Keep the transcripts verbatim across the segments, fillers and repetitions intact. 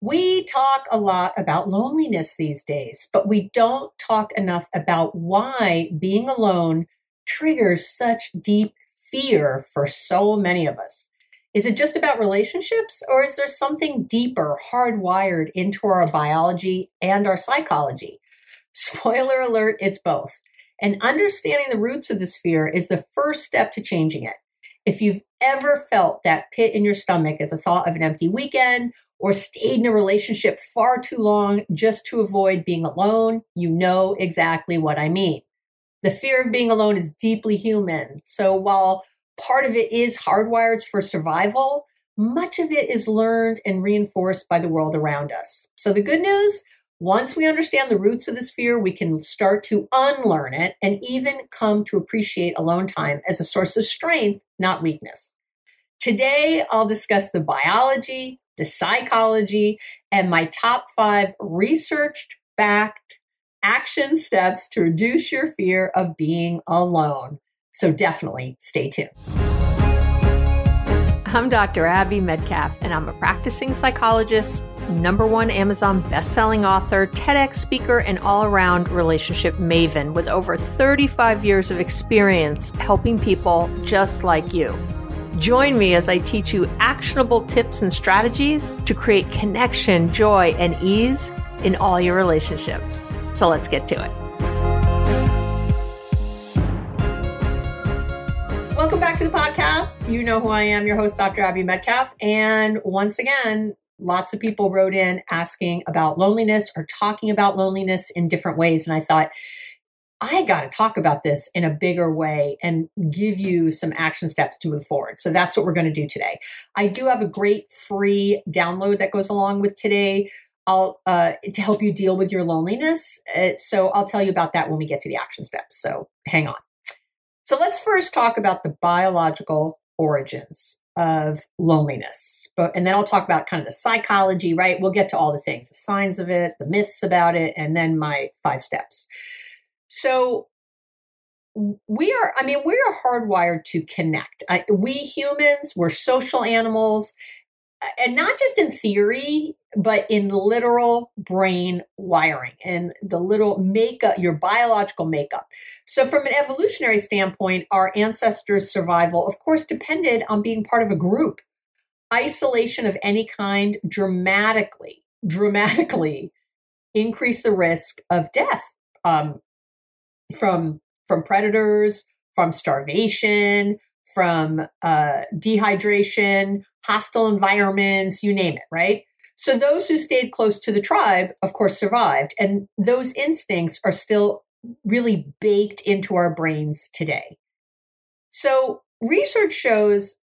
We talk a lot about loneliness these days, but we don't talk enough about why being alone triggers such deep fear for so many of us. Is it just about relationships, or is there something deeper hardwired into our biology and our psychology? Spoiler alert, it's both. And understanding the roots of this fear is the first step to changing it. If you've ever felt that pit in your stomach at the thought of an empty weekend, or stayed in a relationship far too long just to avoid being alone, you know exactly what I mean. The fear of being alone is deeply human. So while part of it is hardwired for survival, much of it is learned and reinforced by the world around us. So the good news, once we understand the roots of this fear, we can start to unlearn it and even come to appreciate alone time as a source of strength, not weakness. Today, I'll discuss the biology, the psychology, and my top five research-backed action steps to reduce your fear of being alone. So definitely stay tuned. I'm Doctor Abby Medcalf, and I'm a practicing psychologist, number one Amazon bestselling author, TEDx speaker, and all-around relationship maven with over thirty-five years of experience helping people just like you. Join me as I teach you actionable tips and strategies to create connection, joy, and ease in all your relationships. So let's get to it. Welcome back to the podcast. You know who I am, your host, Doctor Abby Medcalf. And once again, lots of people wrote in asking about loneliness or talking about loneliness in different ways. And I thought, I got to talk about this in a bigger way and give you some action steps to move forward. So that's what we're going to do today. I do have a great free download that goes along with today I'll uh, to help you deal with your loneliness. Uh, so I'll tell you about that when we get to the action steps. So hang on. So let's first talk about the biological origins of loneliness. But, and then I'll talk about kind of the psychology, right? We'll get to all the things, the signs of it, the myths about it, and then my five steps. So we are, I mean, we are hardwired to connect. I, we humans, we're social animals, and not just in theory, but in literal brain wiring and the little makeup, your biological makeup. So from an evolutionary standpoint, our ancestors' survival, of course, depended on being part of a group. Isolation of any kind dramatically, dramatically increased the risk of death. Um, From from predators, from starvation, from uh, dehydration, hostile environments, you name it, right? So those who stayed close to the tribe, of course, survived. And those instincts are still really baked into our brains today. So research shows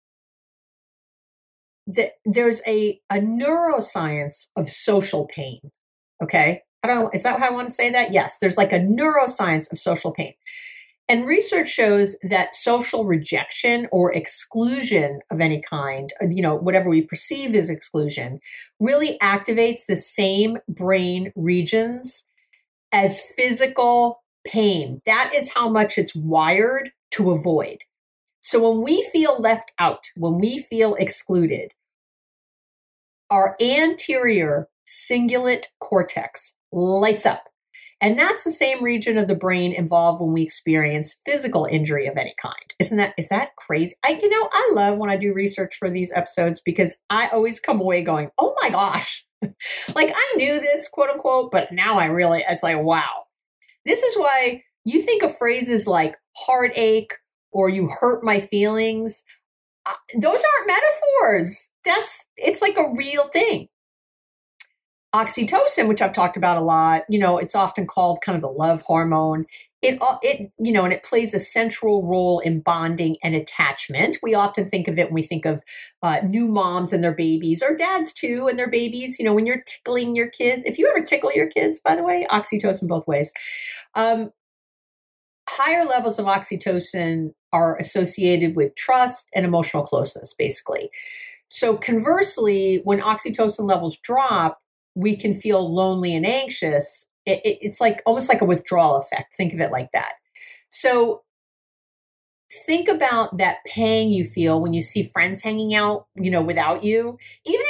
that there's a, a neuroscience of social pain, okay? I don't know, is that how I want to say that? Yes, there's like a neuroscience of social pain. And research shows that social rejection or exclusion of any kind, you know, whatever we perceive as exclusion, really activates the same brain regions as physical pain. That is how much it's wired to avoid. So when we feel left out, when we feel excluded, our anterior cingulate cortex lights up. And that's the same region of the brain involved when we experience physical injury of any kind. Isn't that, is that crazy? I, you know, I love when I do research for these episodes because I always come away going, oh my gosh, like I knew this, quote unquote, but now I really, it's like, wow. This is why you think of phrases like heartache or you hurt my feelings. Uh, those aren't metaphors. That's, it's like a real thing. Oxytocin, which I've talked about a lot, you know, it's often called kind of the love hormone. It, it, you know, and it plays a central role in bonding and attachment. We often think of it when we think of uh, new moms and their babies, or dads too and their babies. You know, when you're tickling your kids, if you ever tickle your kids, by the way, oxytocin both ways. Um, higher levels of oxytocin are associated with trust and emotional closeness, basically. So conversely, when oxytocin levels drop, we can feel lonely and anxious. It, it, it's like almost like a withdrawal effect. Think of it like that. So think about that pang you feel when you see friends hanging out, you know, without you. Even if you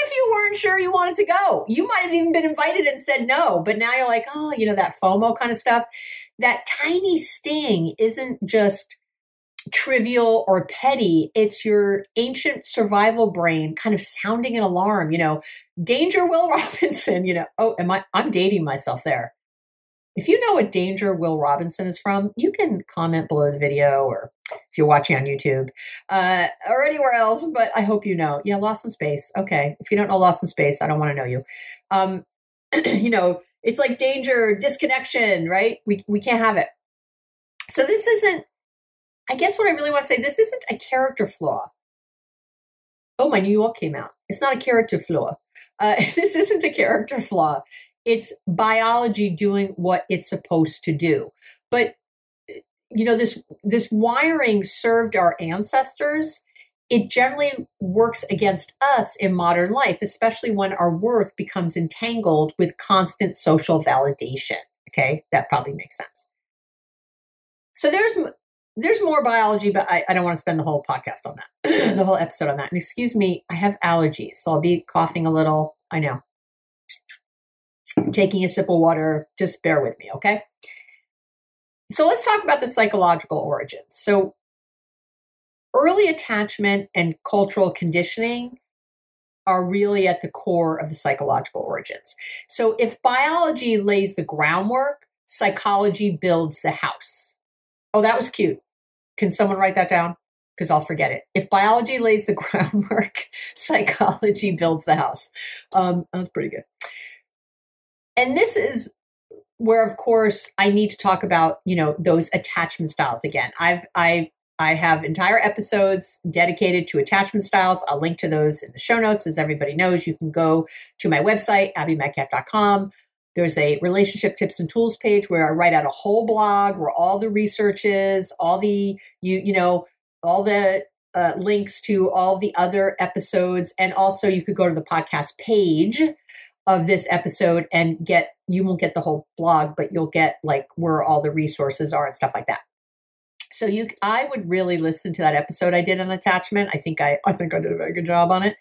weren't sure you wanted to go. You might have even been invited and said no, but now you're like, oh, you know, that FOMO kind of stuff. That tiny sting isn't just trivial or petty. It's your ancient survival brain kind of sounding an alarm, you know, danger, Will Robinson, you know, oh, am I, I'm dating myself there. If you know what danger Will Robinson is from, you can comment below the video, or if you're watching on YouTube uh, or anywhere else, but I hope you know. Yeah, Lost in Space. Okay. If you don't know Lost in Space, I don't want to know you. Um, you know, it's like danger, disconnection, right? We, we can't have it. So this isn't, I guess what I really want to say, this isn't a character flaw. Oh, my New York came out. It's not a character flaw. Uh, this isn't a character flaw. It's biology doing what it's supposed to do. But, you know, this this wiring served our ancestors. It generally works against us in modern life, especially when our worth becomes entangled with constant social validation. Okay, that probably makes sense. So there's there's more biology, but I, I don't want to spend the whole podcast on that, the whole episode on that. And excuse me, I have allergies, so I'll be coughing a little. I know. Taking a sip of water, just bear with me, okay? So let's talk about the psychological origins. So early attachment and cultural conditioning are really at the core of the psychological origins. So if biology lays the groundwork, psychology builds the house. Oh, that was cute. Can someone write that down? Because I'll forget it. If biology lays the groundwork, psychology builds the house. Um, that was pretty good. And this is where, of course, I need to talk about, you know, those attachment styles again. I've, I, I have entire episodes dedicated to attachment styles. I'll link to those in the show notes. As everybody knows, you can go to my website, abby metcalf dot com. There's a relationship tips and tools page where I write out a whole blog where all the research is, all the, you, you know, all the uh, links to all the other episodes. And also you could go to the podcast page of this episode and get, you won't get the whole blog, but you'll get like where all the resources are and stuff like that. So you, I would really listen to that episode I did on attachment. I think I, I think I did a very good job on it.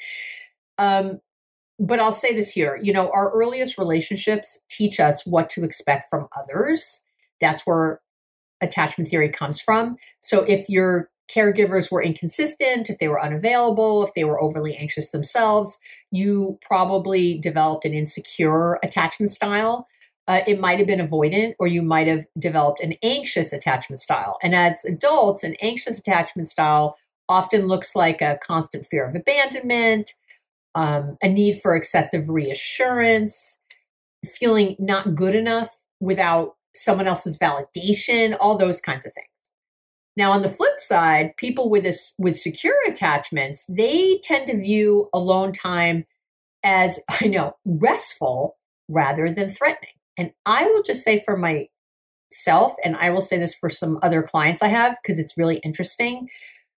Um, but I'll say this here, you know, our earliest relationships teach us what to expect from others. That's where attachment theory comes from. So if your caregivers were inconsistent, if they were unavailable, if they were overly anxious themselves, you probably developed an insecure attachment style. Uh, it might have been avoidant, or you might have developed an anxious attachment style. And as adults, an anxious attachment style often looks like a constant fear of abandonment, um, a need for excessive reassurance, feeling not good enough without someone else's validation, all those kinds of things. Now, on the flip side, people with this, with secure attachments, they tend to view alone time as, I know, restful rather than threatening. And I will just say for myself, and I will say this for some other clients I have, because it's really interesting,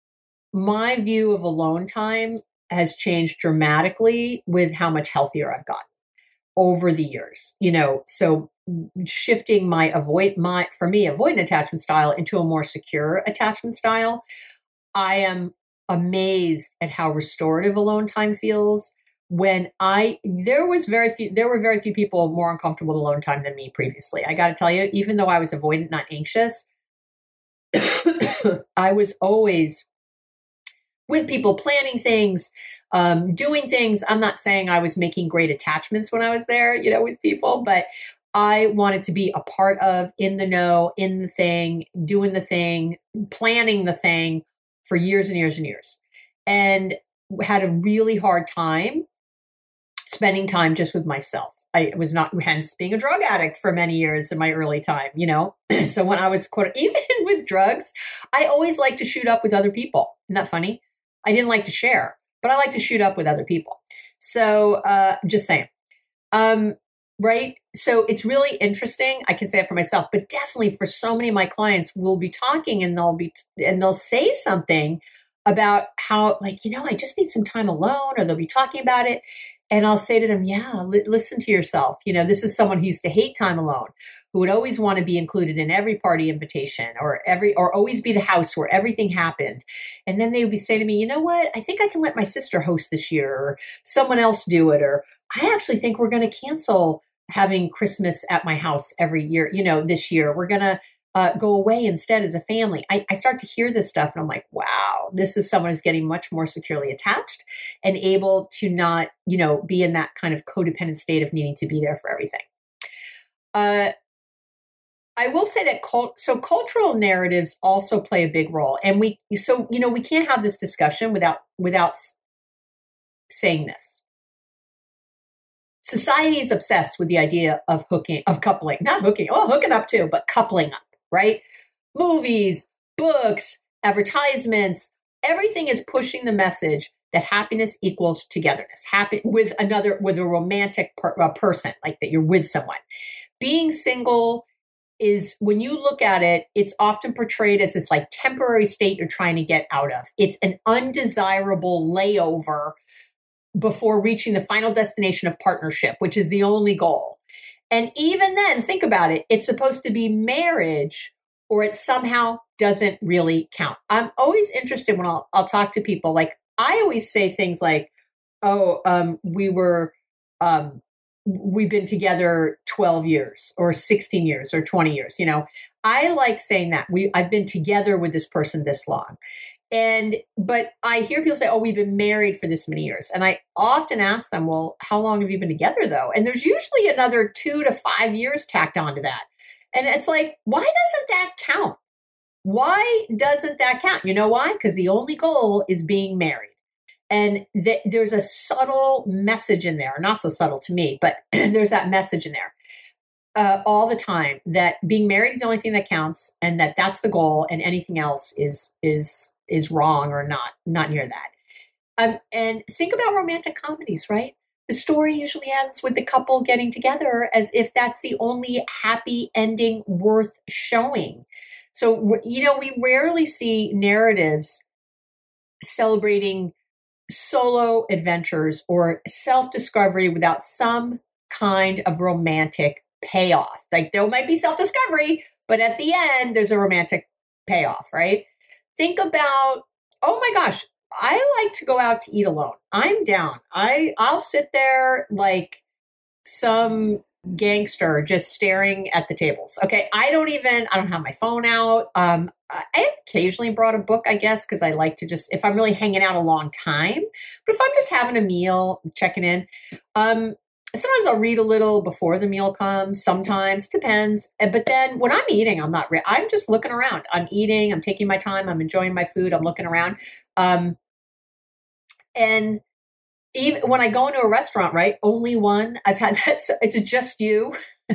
my view of alone time has changed dramatically with how much healthier I've gotten over the years. You know, so shifting my avoid my for me avoidant attachment style into a more secure attachment style, I am amazed at how restorative alone time feels. When I there was very few there were very few people more uncomfortable with alone time than me previously. I got to tell you, even though I was avoidant, not anxious, I was always with people, planning things, um, doing things. I'm not saying I was making great attachments when I was there, you know, with people, but I wanted to be a part of, in the know, in the thing, doing the thing, planning the thing for years and years and years. And had a really hard time spending time just with myself. I was not, hence being a drug addict for many years in my early time, you know? So when I was, quote, even with drugs, I always liked to shoot up with other people. Isn't that funny? I didn't like to share, but I like to shoot up with other people. So uh, just saying. Um, right? So it's really interesting. I can say it for myself, but definitely for so many of my clients, we'll be talking and they'll be, and they'll say something about how, like, you know, I just need some time alone, or they'll be talking about it. And I'll say to them, yeah, li- listen to yourself. You know, this is someone who used to hate time alone, who would always want to be included in every party invitation or every, or always be the house where everything happened. And then they would be saying to me, you know what, I think I can let my sister host this year, or someone else do it. Or I actually think we're going to cancel having Christmas at my house every year. You know, this year we're going to uh, go away instead as a family. I, I start to hear this stuff and I'm like, wow, this is someone who's getting much more securely attached and able to not, you know, be in that kind of codependent state of needing to be there for everything. Uh, I will say that cult, so cultural narratives also play a big role. And we, so, you know, we can't have this discussion without, without saying this. Society is obsessed with the idea of hooking, of coupling, not hooking, oh, hooking up too, but coupling up, right? Movies, books, advertisements, everything is pushing the message that happiness equals togetherness, happy with another, with a romantic per, uh, person, like that you're with someone. Being single is, when you look at it, it's often portrayed as this like temporary state you're trying to get out of. It's an undesirable layover before reaching the final destination of partnership, which is the only goal. And even then, think about it, it's supposed to be marriage, or it somehow doesn't really count. I'm always interested when I'll, I'll talk to people, like I always say things like, oh, um, we were, um, we've been together twelve years or sixteen years or twenty years. You know, I like saying that we, I've been together with this person this long. And, but I hear people say, oh, we've been married for this many years. And I often ask them, well, how long have you been together though? And there's usually another two to five years tacked onto that. And it's like, why doesn't that count? Why doesn't that count? You know why? Because the only goal is being married. And th- there's a subtle message in there, not so subtle to me, but there's that message in there uh, all the time that being married is the only thing that counts, and that that's the goal, and anything else is, is, is wrong or not, not near that. Um, and think about romantic comedies, right? The story usually ends with the couple getting together as if that's the only happy ending worth showing. So, you know, we rarely see narratives celebrating solo adventures or self-discovery without some kind of romantic payoff. Like there might be self-discovery, but at the end, there's a romantic payoff, right? Think about, oh my gosh, I like to go out to eat alone. I'm down. I, I'll sit there like some gangster just staring at the tables. Okay. I don't even, I don't have my phone out. Um, I have occasionally brought a book, I guess, because I like to just, if I'm really hanging out a long time, but if I'm just having a meal, checking in, um, sometimes I'll read a little before the meal comes. Sometimes, depends. But then when I'm eating, I'm not, re- I'm just looking around. I'm eating, I'm taking my time, I'm enjoying my food, I'm looking around. Um, and even when I go into a restaurant, right, only one, I've had that, so it's a just you.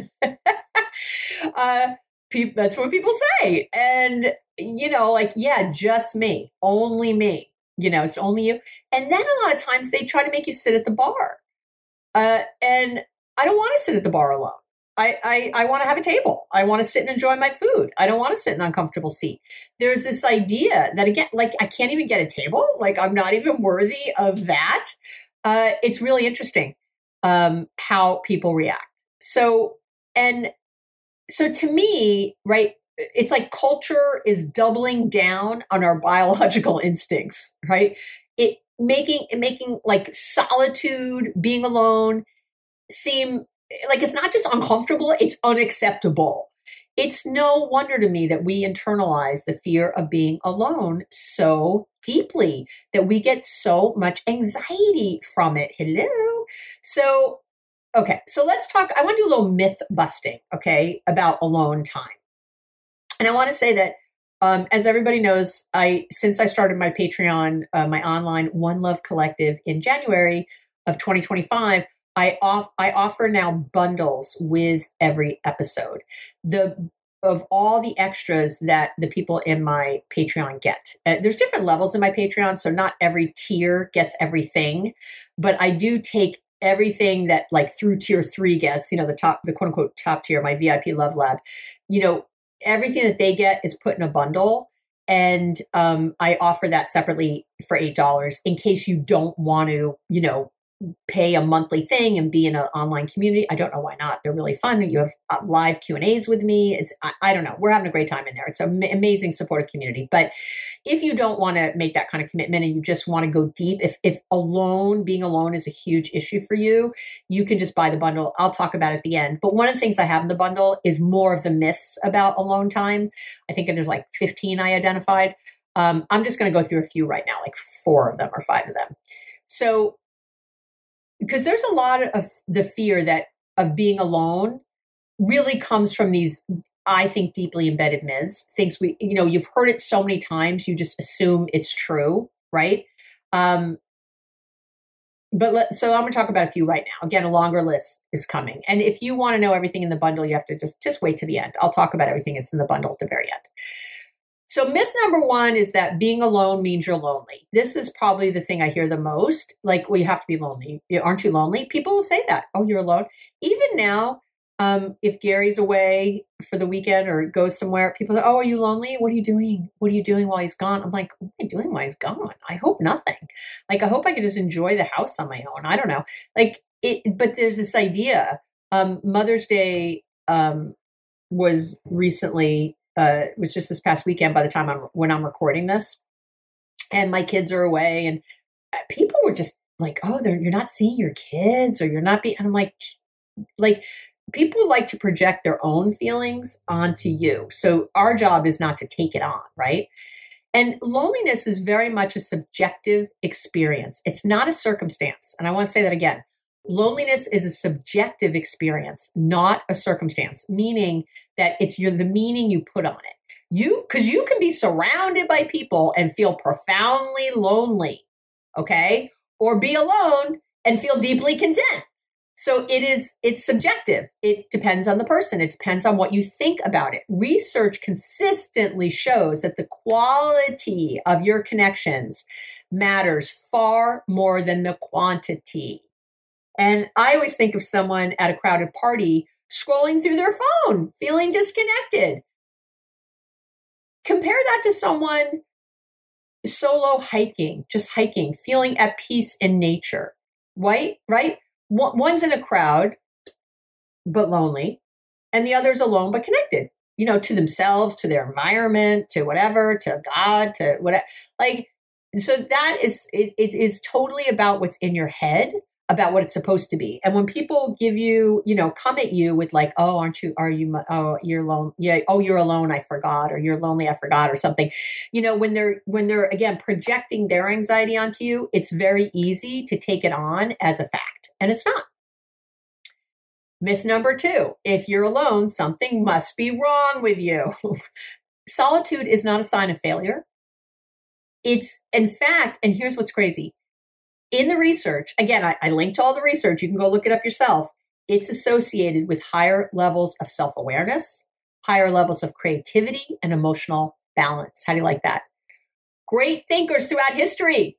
uh, pe- that's what people say. And, you know, like, yeah, just me, only me, you know, it's only you. And then a lot of times they try to make you sit at the bar. Uh, and I don't want to sit at the bar alone. I, I, I want to have a table. I want to sit and enjoy my food. I don't want to sit in an uncomfortable seat. There's this idea that, again, like, I can't even get a table. Like, I'm not even worthy of that. Uh, it's really interesting um, how people react. So, and so to me, right, it's like culture is doubling down on our biological instincts, right? It making, making like solitude, being alone seem like it's not just uncomfortable, it's unacceptable. It's no wonder to me that we internalize the fear of being alone so deeply, that we get so much anxiety from it. Hello. So, okay. So let's talk. I want to do a little myth busting, okay, about alone time. And I want to say that, um, as everybody knows, I, since I started my Patreon, uh, my online One Love Collective in January of twenty twenty-five, I off I offer now bundles with every episode. The of all the extras that the people in my Patreon get. Uh, there's different levels in my Patreon, so not every tier gets everything, but I do take everything that like through tier three gets, you know, the top, the quote unquote top tier, my V I P Love Lab, you know, everything that they get is put in a bundle. And um, I offer that separately for eight dollars in case you don't want to, you know, pay a monthly thing and be in an online community. I don't know why not. They're really fun. You have uh, live Q and A's with me. It's, I, I don't know. We're having a great time in there. It's an ma- amazing supportive community. But if you don't want to make that kind of commitment and you just want to go deep, if, if alone, being alone is a huge issue for you, you can just buy the bundle. I'll talk about it at the end. But one of the things I have in the bundle is more of the myths about alone time. I think there's like fifteen I identified. Um, I'm just going to go through a few right now, like four of them or five of them. So, because there's a lot of the fear that of being alone really comes from these, I think, deeply embedded myths. Things we, you know, you've heard it so many times, you just assume it's true, right? Um, but let, so I'm going to talk about a few right now. Again, a longer list is coming. And if you want to know everything in the bundle, you have to just, just wait to the end. I'll talk about everything that's in the bundle at the very end. So myth number one is that being alone means you're lonely. This is probably the thing I hear the most. Like, well, you have to be lonely. Aren't you lonely? People will say that. Oh, you're alone. Even now, um, if Gary's away for the weekend or goes somewhere, people say, oh, are you lonely? What are you doing? What are you doing while he's gone? I'm like, what am I doing while he's gone? I hope nothing. Like, I hope I can just enjoy the house on my own. I don't know. Like, it, but there's this idea. Um, Mother's Day um, was recently Uh, it was just this past weekend by the time I'm, when I'm recording this, and my kids are away, and people were just like, oh, they're, you're not seeing your kids, or you're not being, and I'm like, like people like to project their own feelings onto you. So our job is not to take it on, right? And loneliness is very much a subjective experience. It's not a circumstance. And I want to say that again. Loneliness is a subjective experience, not a circumstance, meaning that it's your, the meaning you put on it. You, because you can be surrounded by people and feel profoundly lonely, okay? Or be alone and feel deeply content. So it is, it's subjective. It depends on the person. It depends on what you think about it. Research consistently shows that the quality of your connections matters far more than the quantity. And I always think of someone at a crowded party scrolling through their phone, feeling disconnected. Compare that to someone solo hiking, just hiking, feeling at peace in nature, right? Right? One's in a crowd, but lonely, and the other's alone, but connected, you know, to themselves, to their environment, to whatever, to God, to whatever. Like, so that is, it, it is totally about what's in your head, about what it's supposed to be. And when people give you, you know, come at you with like, oh, aren't you, are you, oh, you're alone. Yeah. Oh, you're alone. I forgot. Or you're lonely. I forgot, or something, you know, when they're, when they're again, projecting their anxiety onto you, it's very easy to take it on as a fact. And it's not. Myth number two, if you're alone, something must be wrong with you. Solitude is not a sign of failure. It's, in fact, and here's what's crazy. In the research, again, I, I linked to all the research. You can go look it up yourself. It's associated with higher levels of self-awareness, higher levels of creativity, and emotional balance. How do you like that? Great thinkers throughout history.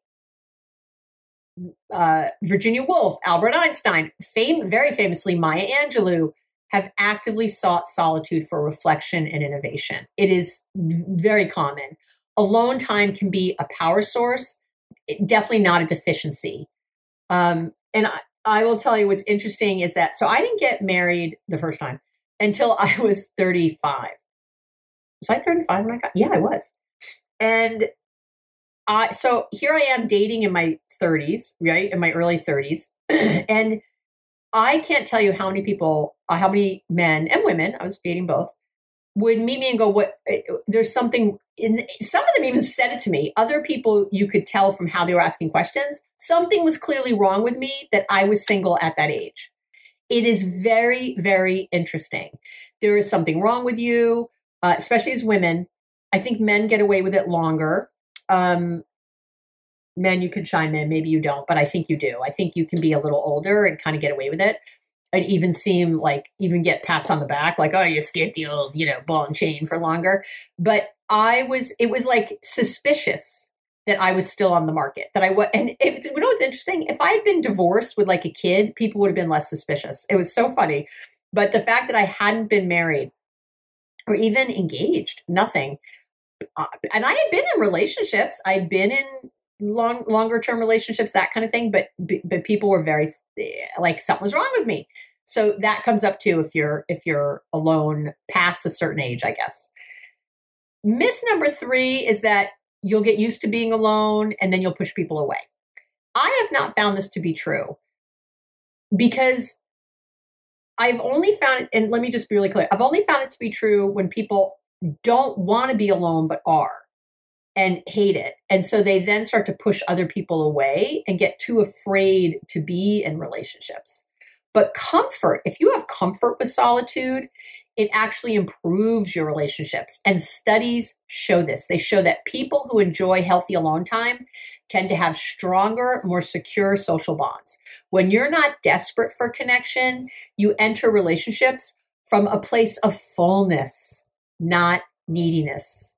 Uh, Virginia Woolf, Albert Einstein, fame, very famously Maya Angelou, have actively sought solitude for reflection and innovation. It is very common. Alone time can be a power source. Definitely not a deficiency. Um, and I, I will tell you what's interesting is that, so I didn't get married the first time until I was thirty-five. Was I thirty-five when I got, yeah, I was. And I, so here I am dating in my thirties, right? In my early thirties. And I can't tell you how many people, uh, how many men and women, I was dating both, would meet me and go, what, there's something in, some of them even said it to me. Other people, you could tell from how they were asking questions, something was clearly wrong with me that I was single at that age. It is very, very interesting. There is something wrong with you, uh, especially as women. I think men get away with it longer. Um, men, you can chime in, maybe you don't, but I think you do. I think you can be a little older and kind of get away with it. And even seem like, even get pats on the back, like, oh, you escaped the old, you know, ball and chain for longer. But I was, it was like suspicious that I was still on the market, that I was, and it, you know what's interesting? If I had been divorced with like a kid, people would have been less suspicious. It was so funny. But the fact that I hadn't been married or even engaged, nothing. Uh, and I had been in relationships. I'd been in long, longer term relationships, that kind of thing. But, but people were very like, something was wrong with me. So that comes up too if you're, if you're alone past a certain age, I guess. Myth number three is that you'll get used to being alone and then you'll push people away. I have not found this to be true because I've only found it, and let me just be really clear, I've only found it to be true when people don't want to be alone but are and hate it. And so they then start to push other people away and get too afraid to be in relationships. But comfort, if you have comfort with solitude, it actually improves your relationships. And studies show this. They show that people who enjoy healthy alone time tend to have stronger, more secure social bonds. When you're not desperate for connection, you enter relationships from a place of fullness, not neediness.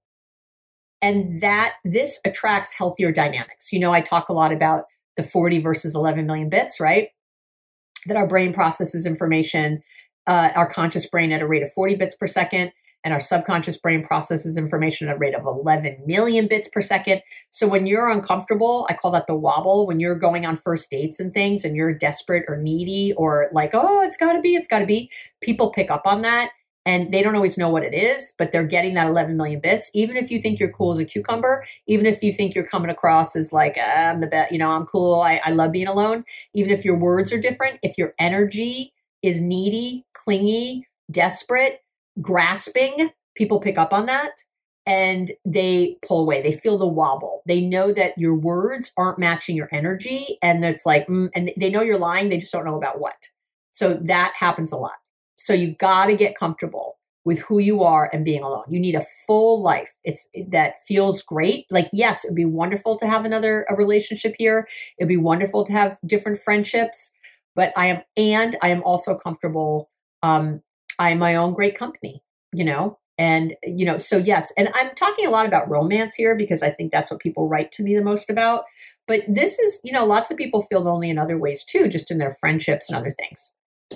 And that this attracts healthier dynamics. You know, I talk a lot about the forty versus eleven million bits, right? That our brain processes information, uh, our conscious brain at a rate of forty bits per second, and our subconscious brain processes information at a rate of eleven million bits per second. So when you're uncomfortable, I call that the wobble, when you're going on first dates and things and you're desperate or needy or like, oh, it's gotta be, it's gotta be, people pick up on that and they don't always know what it is, but they're getting that eleven million bits. Even if you think you're cool as a cucumber, even if you think you're coming across as like, uh, I'm the best, you know, I'm cool, I, I love being alone. Even if your words are different, if your energy is needy, clingy, desperate, grasping, people pick up on that and they pull away. They feel the wobble. They know that your words aren't matching your energy. And it's like, mm, and they know you're lying. They just don't know about what. So that happens a lot. So you got to get comfortable with who you are and being alone. You need a full life. It's that feels great. Like, yes, it'd be wonderful to have another a relationship here. It'd be wonderful to have different friendships, but I am, and I am also comfortable. Um, I'm my own great company, you know, and, you know, so yes. And I'm talking a lot about romance here because I think that's what people write to me the most about. But this is, you know, lots of people feel lonely in other ways too, just in their friendships and other things.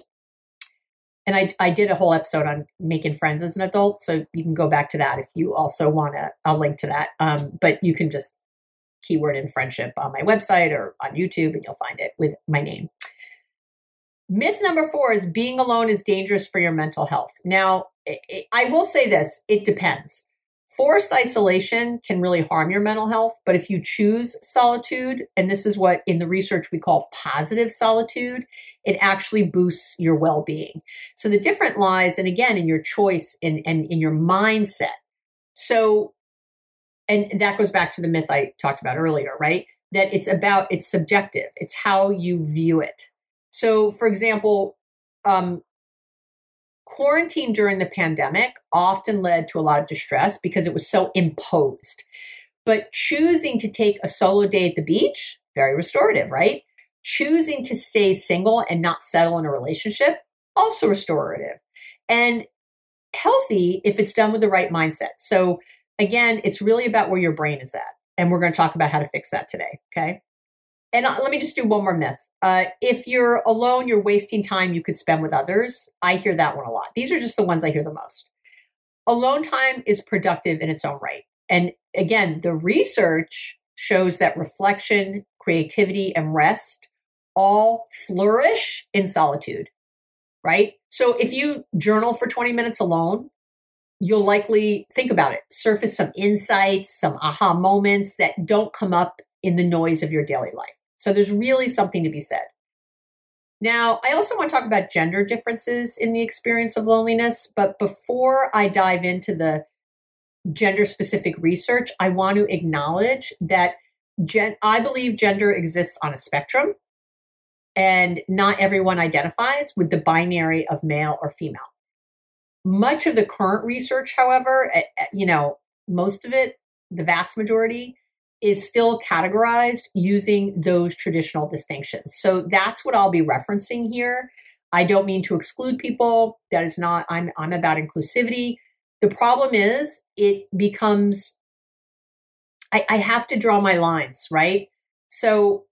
And I, I did a whole episode on making friends as an adult. So you can go back to that if you also want to, I'll link to that. Um, but you can just keyword in friendship on my website or on YouTube and you'll find it with my name. Myth number four is being alone is dangerous for your mental health. Now, I will say this, it depends. Forced isolation can really harm your mental health, but if you choose solitude, and this is what in the research we call positive solitude, it actually boosts your well-being. So the difference lies, and again, in your choice and in, in, in your mindset. So, and that goes back to the myth I talked about earlier, right? That it's about, it's subjective. It's how you view it. So for example, um, quarantine during the pandemic often led to a lot of distress because it was so imposed. But choosing to take a solo day at the beach, very restorative, right? Choosing to stay single and not settle in a relationship, also restorative. And healthy if it's done with the right mindset. So again, it's really about where your brain is at. And we're going to talk about how to fix that today, okay? And let me just do one more myth. Uh, if you're alone, you're wasting time you could spend with others. I hear that one a lot. These are just the ones I hear the most. Alone time is productive in its own right. And again, the research shows that reflection, creativity, and rest all flourish in solitude, right? So if you journal for twenty minutes alone, you'll likely think about it, surface some insights, some aha moments that don't come up in the noise of your daily life. So there's really something to be said. Now, I also want to talk about gender differences in the experience of loneliness. But before I dive into the gender-specific research, I want to acknowledge that gen- I believe gender exists on a spectrum, and not everyone identifies with the binary of male or female. Much of the current research, however, you know, most of it, the vast majority, is still categorized using those traditional distinctions. So that's what I'll be referencing here. I don't mean to exclude people. That is not, I'm, I'm about inclusivity. The problem is it becomes, I, I have to draw my lines, right? So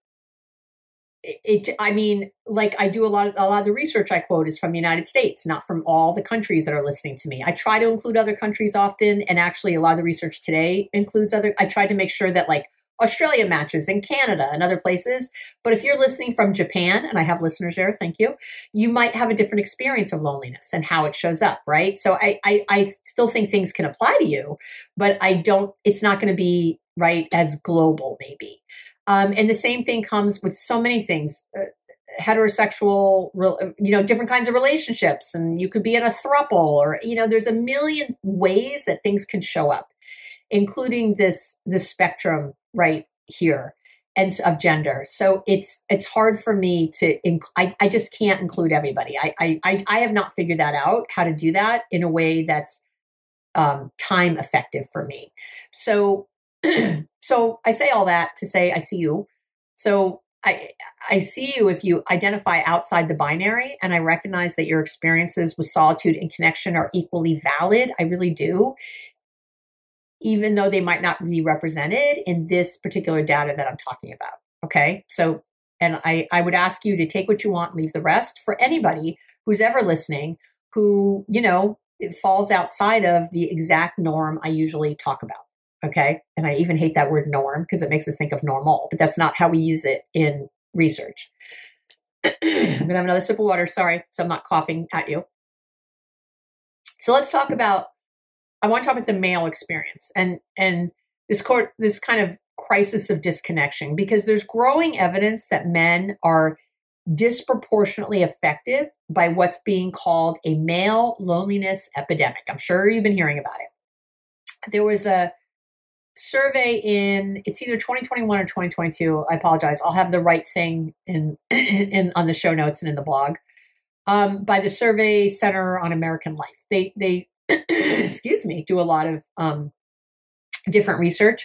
it, it, I mean, like I do a lot of, a lot of the research I quote is from the United States, not from all the countries that are listening to me. I try to include other countries often. And actually a lot of the research today includes other, I try to make sure that like Australia matches and Canada and other places. But if you're listening from Japan, and I have listeners there, thank you, you might have a different experience of loneliness and how it shows up, right? So I, I, I still think things can apply to you, but I don't, it's not going to be right as global maybe. Um, and the same thing comes with so many things. Uh, heterosexual, you know, different kinds of relationships, and you could be in a throuple, or, you know, there's a million ways that things can show up, including this, this spectrum right here and of gender. So it's, it's hard for me to, inc- I, I just can't include everybody. I, I, I have not figured that out, how to do that in a way that's um, time effective for me. So, so I say all that to say, I see you. So I, I see you if you identify outside the binary, and I recognize that your experiences with solitude and connection are equally valid. I really do, even though they might not be represented in this particular data that I'm talking about. Okay. So, and I, I would ask you to take what you want, leave the rest, for anybody who's ever listening, who, you know, it falls outside of the exact norm I usually talk about. Okay. And I even hate that word norm because it makes us think of normal, but that's not how we use it in research. I'm going to have another sip of water. Sorry. So I'm not coughing at you. So let's talk about, I want to talk about the male experience and, and this court, this kind of crisis of disconnection, because there's growing evidence that men are disproportionately affected by what's being called a male loneliness epidemic. I'm sure you've been hearing about it. There was a survey in, it's either twenty twenty-one or twenty twenty-two. I apologize. I'll have the right thing in, in on the show notes and in the blog, um, by the Survey Center on American Life. They, they, excuse me, do a lot of um, different research.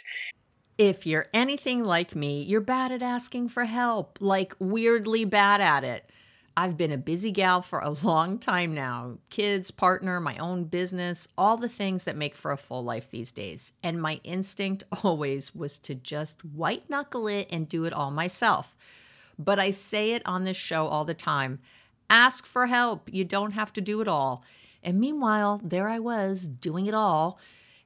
If you're anything like me, you're bad at asking for help, like weirdly bad at it. I've been a busy gal for a long time now. Kids, partner, my own business, all the things that make for a full life these days. And my instinct always was to just white knuckle it and do it all myself. But I say it on this show all the time. Ask for help. You don't have to do it all. And meanwhile, there I was doing it all.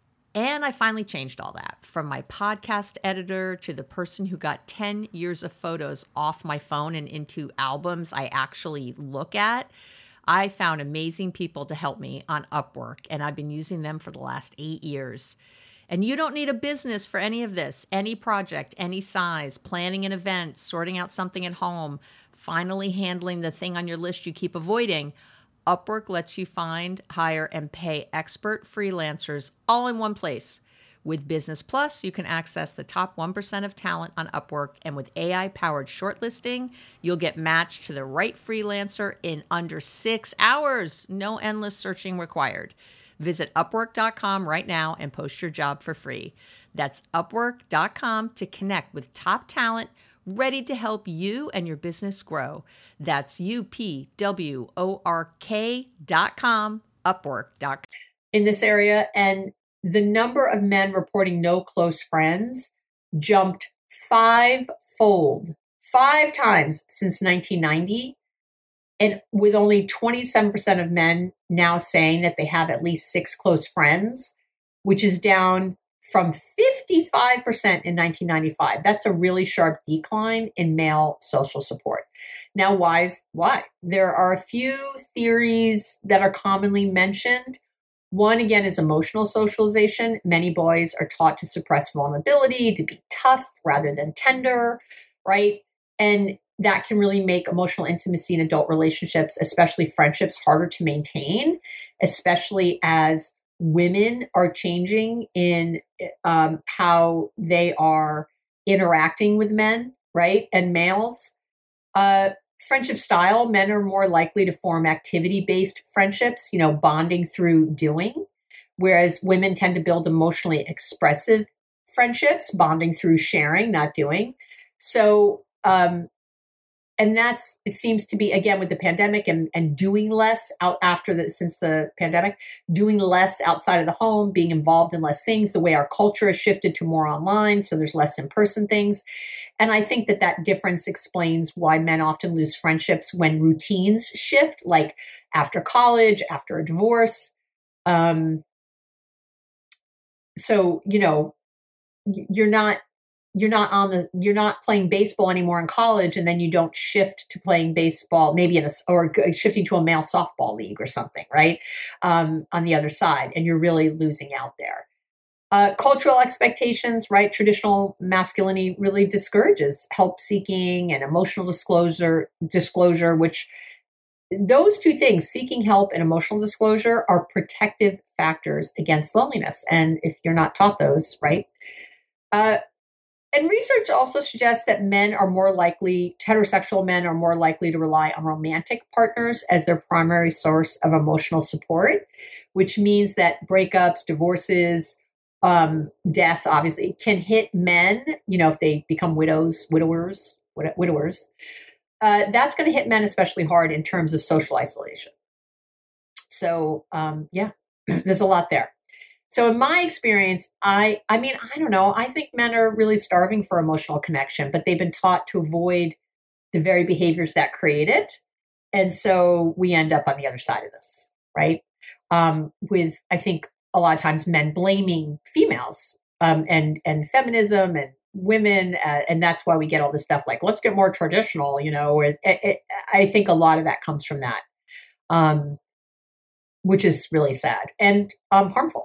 And I finally changed all that, from my podcast editor to the person who got ten years of photos off my phone and into albums I actually look at. I found amazing people to help me on Upwork, and I've been using them for the last eight years. And you don't need a business for any of this, any project, any size, planning an event, sorting out something at home, finally handling the thing on your list you keep avoiding. Upwork lets you find, hire, and pay expert freelancers all in one place. With Business Plus, you can access the top one percent of talent on Upwork, and with A I-powered shortlisting, you'll get matched to the right freelancer in under six hours. No endless searching required. Visit Upwork dot com right now and post your job for free. That's Upwork dot com to connect with top talent ready to help you and your business grow. That's U P W O R K dot com, Upwork dot com. In this area, and the number of men reporting no close friends jumped five-fold, five times since nineteen ninety. And with only twenty-seven percent of men now saying that they have at least six close friends, which is down from fifty-five percent in nineteen ninety-five. That's a really sharp decline in male social support. Now, why? Is, why? There are a few theories that are commonly mentioned. One, again, is emotional socialization. Many boys are taught to suppress vulnerability, to be tough rather than tender, right? And that can really make emotional intimacy in adult relationships, especially friendships, harder to maintain, especially as women are changing in um, how they are interacting with men, right? And males. Uh, friendship style, men are more likely to form activity-based friendships, you know, bonding through doing, whereas women tend to build emotionally expressive friendships, bonding through sharing, not doing. So, um, and that's, it seems to be, again, with the pandemic and, and doing less out after the, since the pandemic, doing less outside of the home, being involved in less things, the way our culture has shifted to more online. So there's less in-person things. And I think that that difference explains why men often lose friendships when routines shift, like after college, after a divorce. Um, so, you know, you're not, you're not on the, you're not playing baseball anymore in college, and then you don't shift to playing baseball, maybe in a, or shifting to a male softball league or something, right? Um, on the other side, and you're really losing out there. Uh, cultural expectations, right? Traditional masculinity really discourages help seeking and emotional disclosure, disclosure, which those two things, seeking help and emotional disclosure, are protective factors against loneliness. And if you're not taught those, right? Uh, And research also suggests that men are more likely, heterosexual men are more likely to rely on romantic partners as their primary source of emotional support, which means that breakups, divorces, um, death, obviously, can hit men, you know, if they become widows, widowers, wid- widowers. Uh, that's going to hit men especially hard in terms of social isolation. So, um, yeah, there's a lot there. So in my experience, I, I mean, I don't know. I think men are really starving for emotional connection, but they've been taught to avoid the very behaviors that create it. And so we end up on the other side of this, right? Um, with, I think, a lot of times men blaming females um, and, and feminism and women. Uh, and that's why we get all this stuff like, let's get more traditional, you know, it, it, I think a lot of that comes from that, um, which is really sad and um, harmful.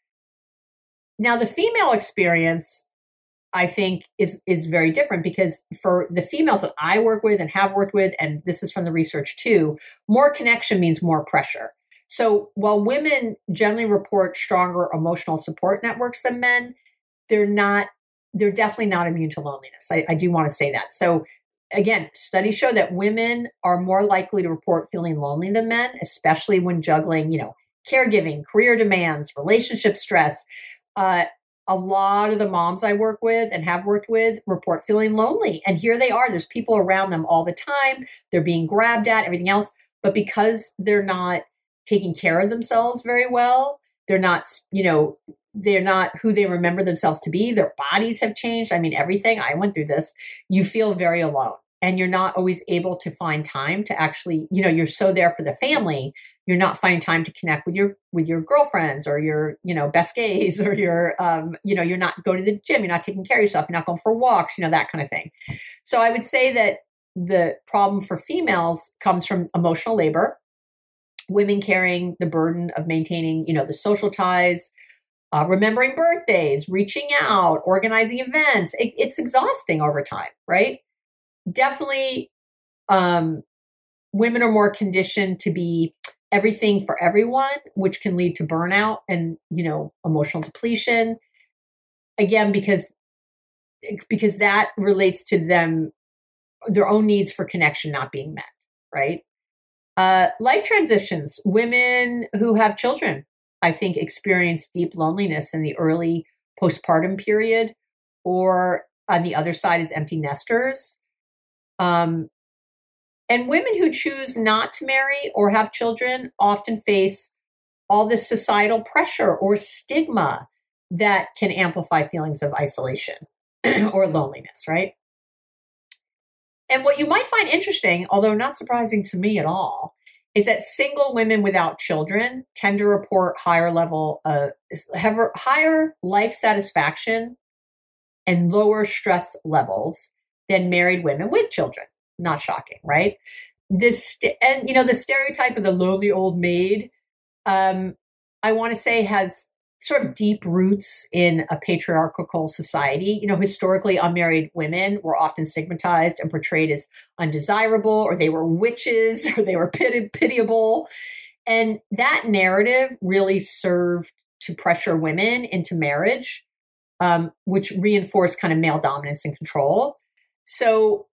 Now, the female experience, I think, is is very different, because for the females that I work with and have worked with, and this is from the research too, more connection means more pressure. So while women generally report stronger emotional support networks than men, they're not, they're definitely not immune to loneliness. I, I do want to say that. So again, studies show that women are more likely to report feeling lonely than men, especially when juggling, you know, caregiving, career demands, relationship stress. Uh, a lot of the moms I work with and have worked with report feeling lonely. And here they are. There's people around them all the time. They're being grabbed at, everything else. But because they're not taking care of themselves very well, they're not, you know, they're not who they remember themselves to be. Their bodies have changed. I mean, everything. I went through this. You feel very alone. And you're not always able to find time to actually, you know, you're so there for the family. You're not finding time to connect with your with your girlfriends or your, you know, best gays, or your, um, you know, you're not going to the gym. You're not taking care of yourself. You're not going for walks, you know, that kind of thing. So I would say that the problem for females comes from emotional labor, women carrying the burden of maintaining, you know, the social ties, uh, remembering birthdays, reaching out, organizing events. It, it's exhausting over time, right? Definitely, um, women are more conditioned to be everything for everyone, which can lead to burnout and, you know, emotional depletion. Again, because because that relates to them, their own needs for connection not being met, right? Uh, life transitions. Women who have children, I think, experience deep loneliness in the early postpartum period, or on the other side is empty nesters. Um, and women who choose not to marry or have children often face all this societal pressure or stigma that can amplify feelings of isolation or loneliness, right? And what you might find interesting, although not surprising to me at all, is that single women without children tend to report higher level, uh, have higher life satisfaction and lower stress levels than married women with children. Not shocking, right? This, and you know, the stereotype of the lonely old maid, um, I want to say, has sort of deep roots in a patriarchal society. You know, historically, unmarried women were often stigmatized and portrayed as undesirable, or they were witches, or they were piti- pitiable. And that narrative really served to pressure women into marriage, um, which reinforced kind of male dominance and control. So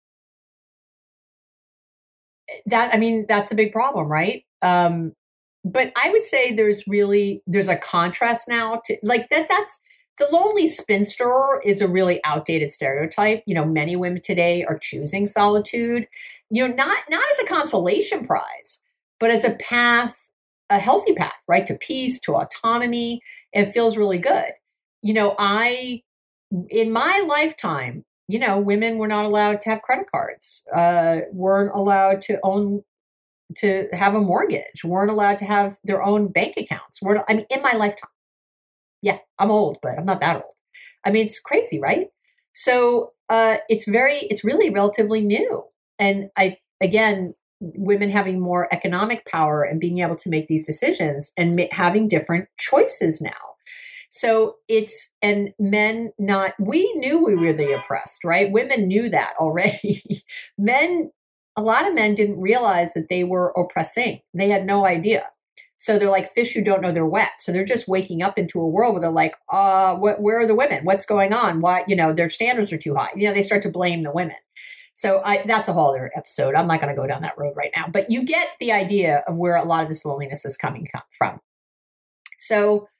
that, I mean, that's a big problem, right? Um, but I would say there's really, there's a contrast now to like that. That's the lonely spinster is a really outdated stereotype. You know, many women today are choosing solitude, you know, not, not as a consolation prize, but as a path, a healthy path, right? To peace, to autonomy. It feels really good. You know, I, in my lifetime, you know, women were not allowed to have credit cards, uh, weren't allowed to own, to have a mortgage, weren't allowed to have their own bank accounts. Weren't, I mean, in my lifetime. Yeah, I'm old, but I'm not that old. I mean, it's crazy, right? So uh, it's very, it's really relatively new. And I, again, women having more economic power and being able to make these decisions and ma- having different choices now. So it's, and men not, we knew we were the oppressed, right? Women knew that already. Men, a lot of men didn't realize that they were oppressing. They had no idea. So they're like fish who don't know they're wet. So they're just waking up into a world where they're like, uh, wh- where are the women? What's going on? Why, you know, their standards are too high. You know, they start to blame the women. So I, that's a whole other episode. I'm not going to go down that road right now, but you get the idea of where a lot of this loneliness is coming from. So,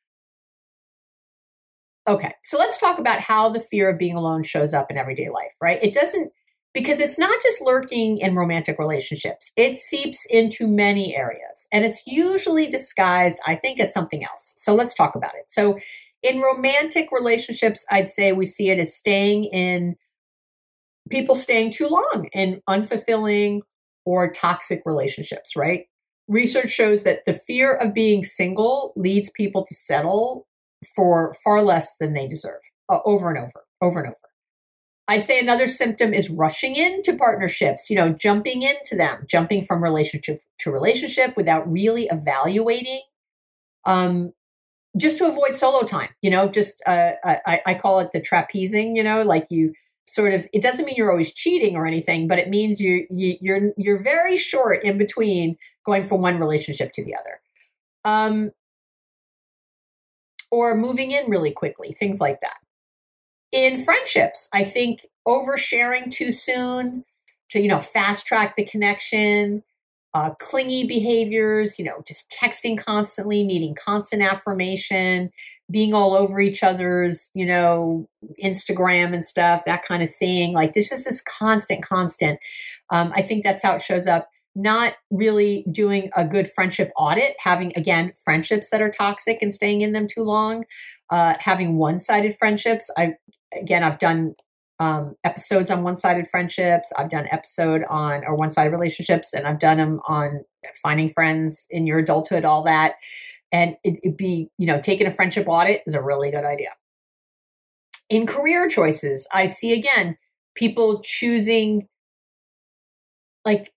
okay. So let's talk about how the fear of being alone shows up in everyday life, right? It doesn't, because it's not just lurking in romantic relationships. It seeps into many areas, and it's usually disguised, I think, as something else. So let's talk about it. So in romantic relationships, I'd say we see it as staying in, people staying too long in unfulfilling or toxic relationships, right? Research shows that the fear of being single leads people to settle for far less than they deserve, uh, over and over, over and over. I'd say another symptom is rushing into partnerships, you know, jumping into them, jumping from relationship to relationship without really evaluating, um, just to avoid solo time, you know, just, uh, I, I call it the trapezing, you know, like you sort of, it doesn't mean you're always cheating or anything, but it means you, you you're, you're very short in between going from one relationship to the other. Um, or moving in really quickly, things like that. In friendships, I think oversharing too soon to, you know, fast track the connection, uh, clingy behaviors, you know, just texting constantly, needing constant affirmation, being all over each other's, you know, Instagram and stuff, that kind of thing. Like this is this constant, constant. Um, I think that's how it shows up. Not really doing a good friendship audit, having, again, friendships that are toxic and staying in them too long, uh, having one-sided friendships. I, again, I've done um, episodes on one-sided friendships. I've done episode on, or one-sided relationships, and I've done them on finding friends in your adulthood, all that. And it, it'd be, you know, taking a friendship audit is a really good idea. In career choices, I see, again, people choosing like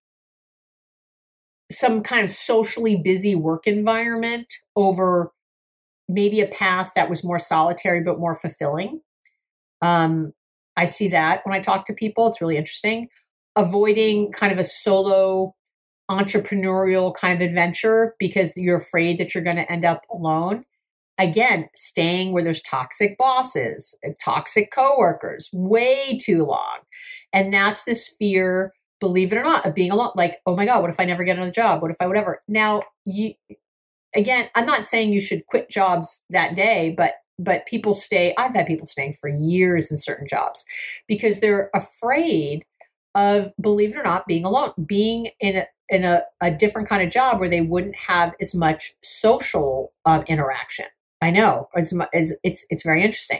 some kind of socially busy work environment over maybe a path that was more solitary but more fulfilling. Um, I see that when I talk to people. It's really interesting. Avoiding kind of a solo entrepreneurial kind of adventure because you're afraid that you're going to end up alone. Again, staying where there's toxic bosses, toxic coworkers, way too long. And that's this fear, believe it or not, of being alone. Like, oh my God, what if I never get another job? What if I, whatever? Now, you, again, I'm not saying you should quit jobs that day, but but people stay, I've had people staying for years in certain jobs because they're afraid of, believe it or not, being alone, being in a, in a, a different kind of job where they wouldn't have as much social um, interaction. I know it's, it's, it's, it's very interesting.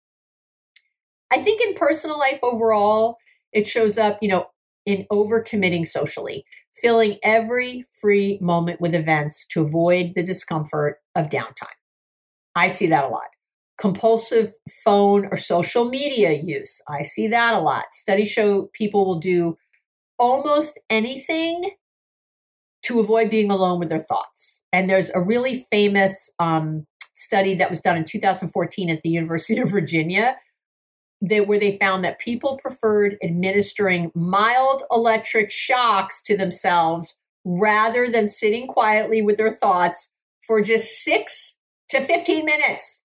I think in personal life overall, it shows up, you know, in overcommitting socially, filling every free moment with events to avoid the discomfort of downtime. I see that a lot. Compulsive phone or social media use. I see that a lot. Studies show people will do almost anything to avoid being alone with their thoughts. And there's a really famous um, study that was done in two thousand fourteen at the University of Virginia that, where they found that people preferred administering mild electric shocks to themselves rather than sitting quietly with their thoughts for just six to fifteen minutes.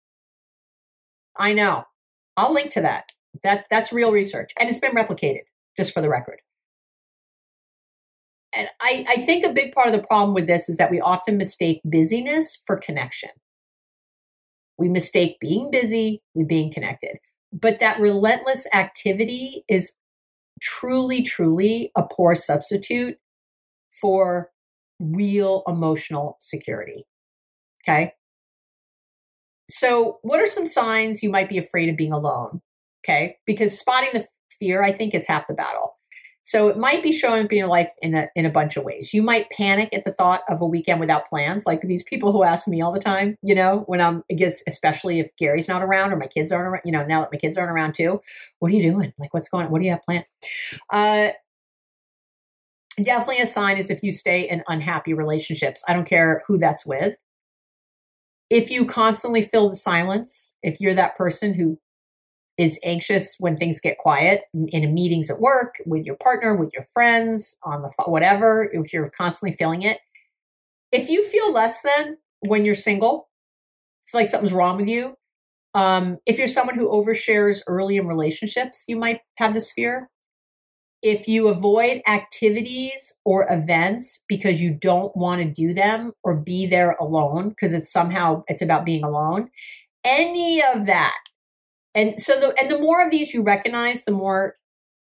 I know. I'll link to that. That that's real research. And it's been replicated, just for the record. And I, I think a big part of the problem with this is that we often mistake busyness for connection. We mistake being busy with being connected. But that relentless activity is truly, truly a poor substitute for real emotional security. Okay? So what are some signs you might be afraid of being alone? Okay. Because spotting the fear, I think, is half the battle. So it might be showing up in your life in a, in a bunch of ways. You might panic at the thought of a weekend without plans. Like these people who ask me all the time, you know, when I'm, I guess, especially if Gary's not around or my kids aren't around, you know, now that my kids aren't around too, what are you doing? Like, what's going on? What do you have planned? Uh, definitely a sign is if you stay in unhappy relationships. I don't care who that's with. If you constantly fill the silence, if you're that person who is anxious when things get quiet in meetings at work, with your partner, with your friends, on the phone, whatever, if you're constantly feeling it. If you feel less than when you're single, feel like something's wrong with you. Um, if you're someone who overshares early in relationships, you might have this fear. If you avoid activities or events because you don't want to do them or be there alone, because it's somehow, it's about being alone, any of that. And so, the, and the more of these you recognize, the more,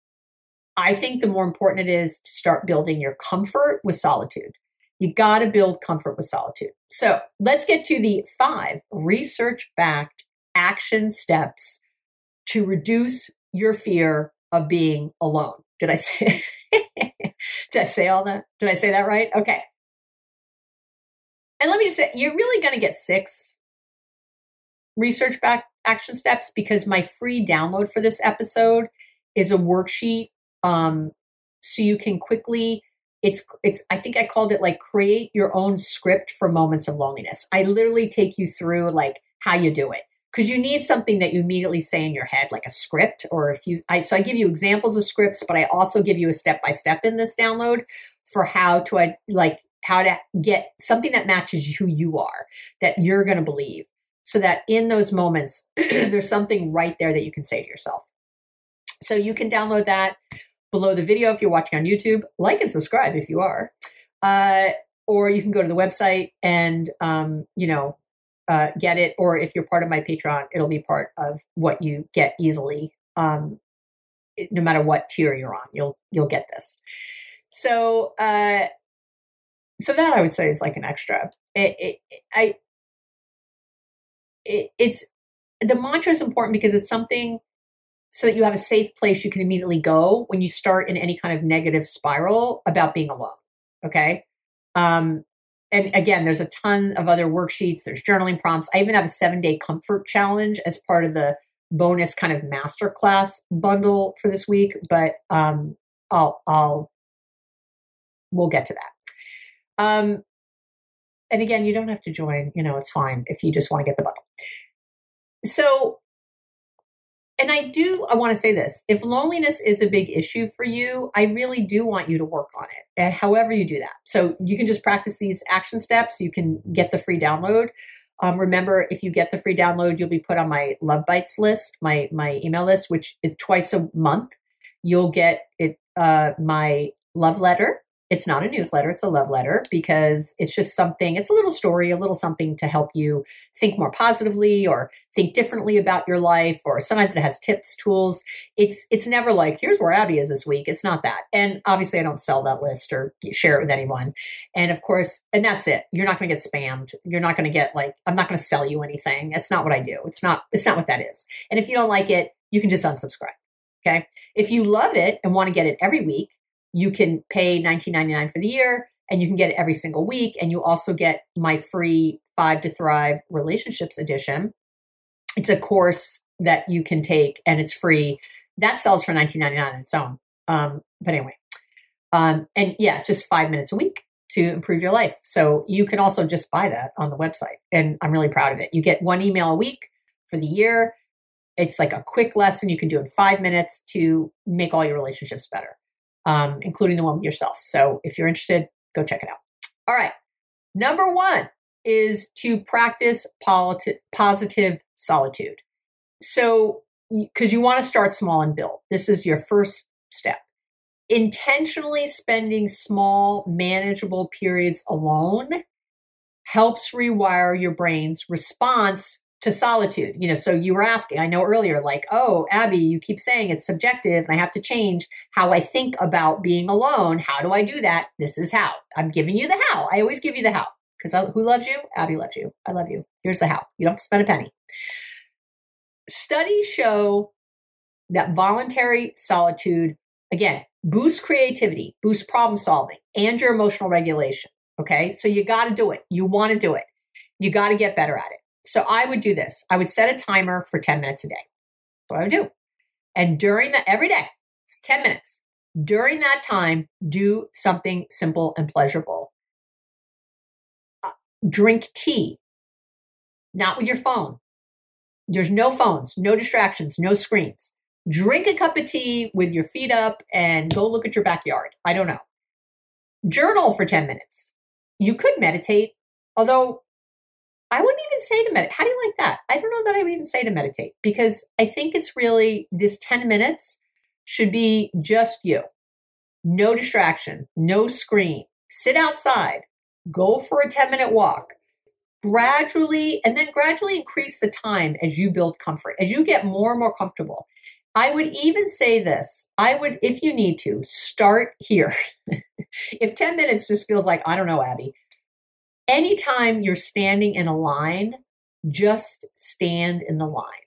I think the more important it is to start building your comfort with solitude. You got to build comfort with solitude. So let's get to the five research-backed action steps to reduce your fear of being alone. Did I say, did I say all that? Did I say that right? Okay. And let me just say, you're really going to get six research-backed action steps because my free download for this episode is a worksheet. Um, so you can quickly, it's, it's, I think I called it like create your own script for moments of loneliness. I literally take you through like how you do it because you need something that you immediately say in your head, like a script, or if you, I, so I give you examples of scripts, but I also give you a step-by-step in this download for how to, I like how to get something that matches who you are, that you're going to believe. So that in those moments, there's something right there that you can say to yourself. So you can download that below the video if you're watching on YouTube. Like and subscribe if you are. Uh, or you can go to the website and, um, you know, uh, get it. Or if you're part of my Patreon, it'll be part of what you get easily. Um, it, no matter what tier you're on, you'll you'll get this. So, uh, so that I would say is like an extra. It, it, I. It, it's the mantra is important because it's something so that you have a safe place you can immediately go when you start in any kind of negative spiral about being alone. Okay. Um, and again, there's a ton of other worksheets. There's journaling prompts. I even have a seven day comfort challenge as part of the bonus kind of masterclass bundle for this week. But um, I'll, I'll, we'll get to that. Um, And again, you don't have to join, you know, it's fine if you just want to get the bundle. So, and I do, I want to say this, if loneliness is a big issue for you, I really do want you to work on it, and however you do that. So you can just practice these action steps. You can get the free download. Um, remember, if you get the free download, you'll be put on my Love Bites list, my, my email list, which is twice a month. You'll get it, uh, my love letter. It's not a newsletter, it's a love letter because it's just something, it's a little story, a little something to help you think more positively or think differently about your life, or sometimes it has tips, tools. It's it's never like, here's where Abby is this week. It's not that. And obviously I don't sell that list or share it with anyone. And of course, and that's it. You're not going to get spammed. You're not going to get like, I'm not going to sell you anything. That's not what I do. It's not, it's not what that is. And if you don't like it, you can just unsubscribe. Okay. If you love it and want to get it every week, you can pay nineteen ninety-nine for the year and you can get it every single week. And you also get my free Five to Thrive Relationships Edition. It's a course that you can take and it's free. That sells for nineteen ninety-nine on its own. Um, but anyway, um, and yeah, it's just five minutes a week to improve your life. So you can also just buy that on the website. And I'm really proud of it. You get one email a week for the year. It's like a quick lesson you can do in five minutes to make all your relationships better. Um, including the one with yourself. So if you're interested, go check it out. All right. Number one is to practice politi- positive solitude. So, because you want to start small and build. This is your first step. Intentionally spending small, manageable periods alone helps rewire your brain's response to solitude. You know, so you were asking, I know earlier, like, oh, Abby, you keep saying it's subjective and I have to change how I think about being alone. How do I do that? This is how. I'm giving you the how. I always give you the how because who loves you? Abby loves you. I love you. Here's the how. You don't have to spend a penny. Studies show that voluntary solitude Again, boost creativity, boost problem solving, and your emotional regulation. Okay. So you got to do it. You want to do it. You got to get better at it. So I would do this. I would set a timer for ten minutes a day. That's what I would do. And during that, every day, it's ten minutes. During that time, do something simple and pleasurable. Uh, drink tea, not with your phone. There's no phones, no distractions, no screens. Drink a cup of tea with your feet up and go look at your backyard. I don't know. Journal for ten minutes. You could meditate, although I wouldn't even say to meditate. How do you like that? I don't know that I would even say to meditate, because I think it's really, this ten minutes should be just you. No distraction, no screen. Sit outside, go for a ten minute walk. Gradually, and then gradually increase the time as you build comfort, as you get more and more comfortable. I would even say this. I would, if you need to, start here. If ten minutes just feels like, I don't know, Abby, anytime you're standing in a line, just stand in the line.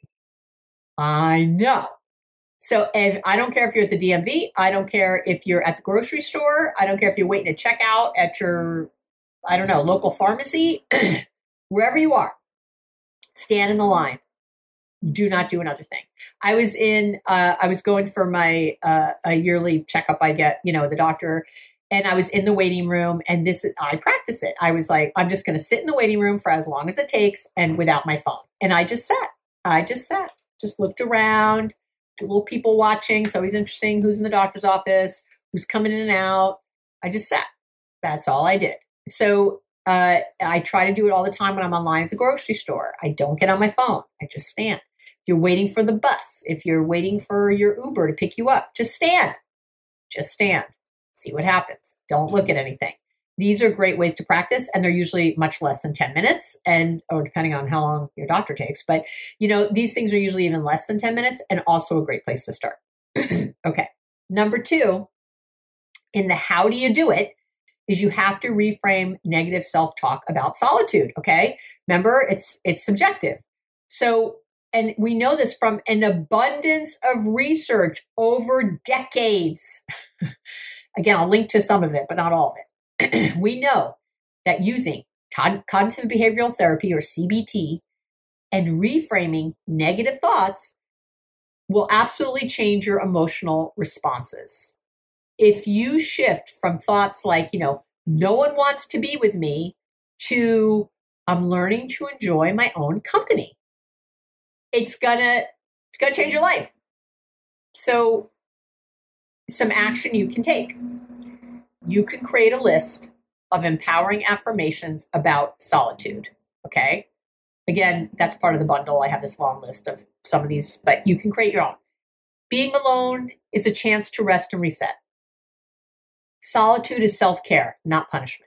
I know. So if, I don't care if you're at the D M V. I don't care if you're at the grocery store. I don't care if you're waiting to check out at your, I don't know, local pharmacy. Wherever you are, stand in the line. Do not do another thing. I was in, uh, I was going for my uh, a yearly checkup I get, you know, the doctor, and I was in the waiting room, and this, I practice it. I was like, I'm just going to sit in the waiting room for as long as it takes and without my phone. And I just sat. I just sat, just looked around, little people watching. It's always interesting who's in the doctor's office, who's coming in and out. I just sat. That's all I did. So Uh, I try to do it all the time when I'm online at the grocery store. I don't get on my phone. I just stand. If you're waiting for the bus, if you're waiting for your Uber to pick you up, just stand. Just stand. See what happens. Don't look at anything. These are great ways to practice, and they're usually much less than ten minutes, and or depending on how long your doctor takes. But, you know, these things are usually even less than ten minutes, and also a great place to start. Okay. Number two, in the how do you do it, is you have to reframe negative self-talk about solitude, okay? Remember, it's it's subjective. So, and we know this from an abundance of research over decades. Again, I'll link to some of it, but not all of it. We know that using cognitive behavioral therapy, or C B T, and reframing negative thoughts will absolutely change your emotional responses. If you shift from thoughts like, you know, no one wants to be with me, to I'm learning to enjoy my own company, it's gonna, it's gonna change your life. So some action you can take. You can create a list of empowering affirmations about solitude. Okay. Again, that's part of the bundle. I have this long list of some of these, but you can create your own. Being alone is a chance to rest and reset. Solitude is self-care, not punishment.